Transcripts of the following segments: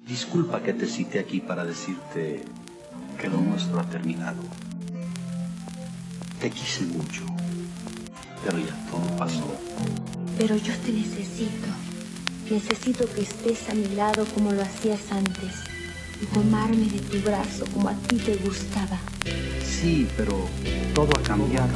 Disculpa que te cite aquí para decirte que lo nuestro ha terminado. Te quise mucho, pero ya todo pasó. Pero yo te necesito. Necesito que estés a mi lado como lo hacías antes y tomarme de tu brazo como a ti te gustaba. Sí, pero todo ha cambiado.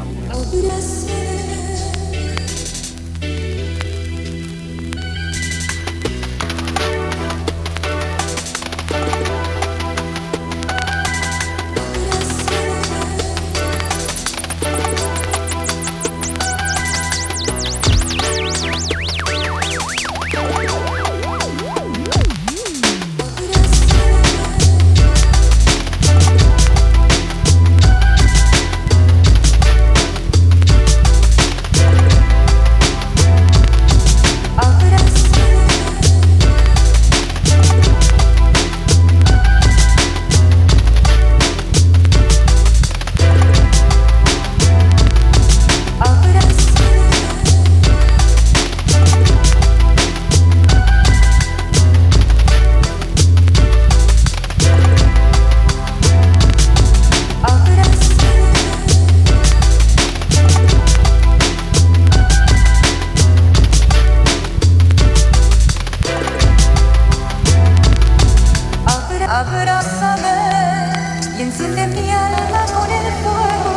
Abrázame y enciende mi alma con el fuego